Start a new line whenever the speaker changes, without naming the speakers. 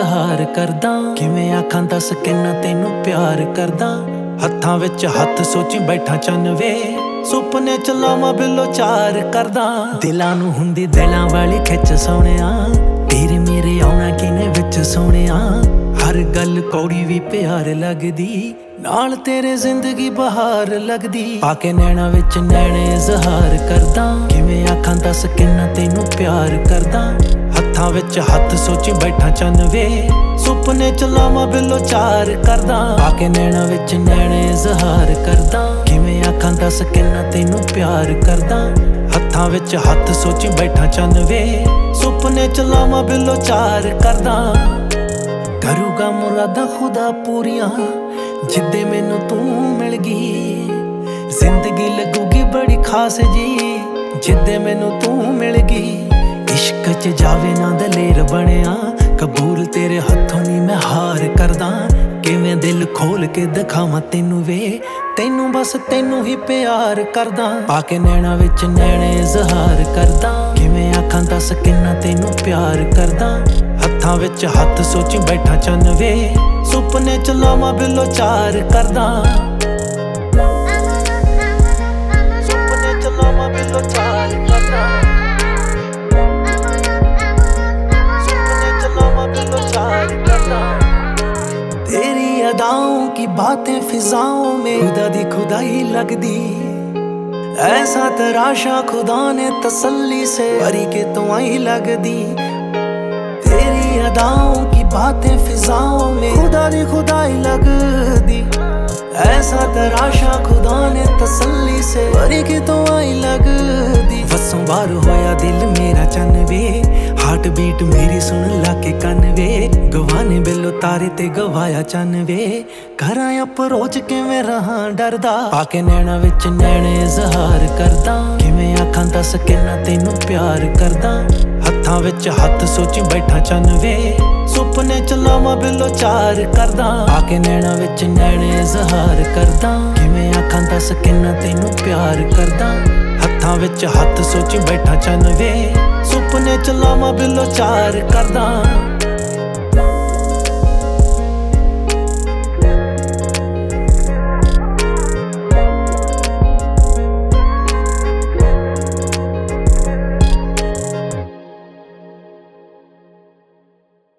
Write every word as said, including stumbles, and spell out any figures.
इजहार करदा किवें आखां दस किन्ना तैनू प्यार करदा। हत्थां विच हत्थ सोची बैठा चन वे सुपने च लावां बिलो चार करदा। दिलां नूं हुंदी दिलां वाली खिच सोहणिया तेरे मेरे आउणा किने विच सोहणिया। हर गल कौड़ी भी प्यार लगदी नाल तेरे जिंदगी बहार लगदी। पाके नैना विच नैणे इजहार करदा किवें आखां दस किन्ना तैनू प्यार करदा। हत्थां विच हत्थ सोची बैठा चन वे सुपने च लावां बिलो चार करदा। पाके नैना विच नैणे इजहार करदा किवें आखां दस किन्ना तैनू प्यार करदा। हत्थां विच हत्थ सोची बैठा चन वे सुपने च लावां बिलो चार करदा। करूगा मुरादा खुदा पूरियां जिद्दे मैनू तू मिल गई। जिंदगी लगूगी बड़ी खास जी जिद्दे मैनू तू मिल गई। इश्क च जावे ना दलेर बनिया कबूल तेरे हत्थों नी मैं हार करदा। किवें दिल खोल के दिखावां तैनू वे तैनू बस तैनू ही प्यार करदा। पाके नैना विच नैणे इजहार करदा किवें आखां दस किन्ना तैनू प्यार करदा। हत्थां विच हत्थ सोची बैठा चन वे सुपने च लावां बिलो चार करदा। सुपने च लावां बिलो चार करदा। सुपने च लावां बिलो चार करदा। तेरी अदाओं की बातें फिजाओं में खुदा दी खुदाई लगदी। ऐसा तराशा खुदा ने तसल्ली से भरी के तो आई लगदी। तेरी अदाओं की बातें फिजाओं में खुदा दी खुदाई लगदी। ऐसा तराशा खुदा ने तसल्ली से भरी के तो आई लगदी। वसों बार होया दिल मेरा चन वे हार्ट बीट मेरी सुन लाके कन वे। गवाने बिलो तारे ते गवाया चन वे घरां अप्रोच किवें रहां डरदा। पाके नैना विच नैणे इजहार करदा किवें आखां दस किन्ना तैनू प्यार करदा। हत्थां विच हत्थ सोची बैठा चन वे सुपने च लावां बिलो चार करदा। पाके नैना विच नैणे इजहार करदा किवें आखां दस किन्ना तैनू प्यार करदा। हत्थां विच हत्थ सोची बैठा चन वे सुपने च लावां बिलो चार करदा।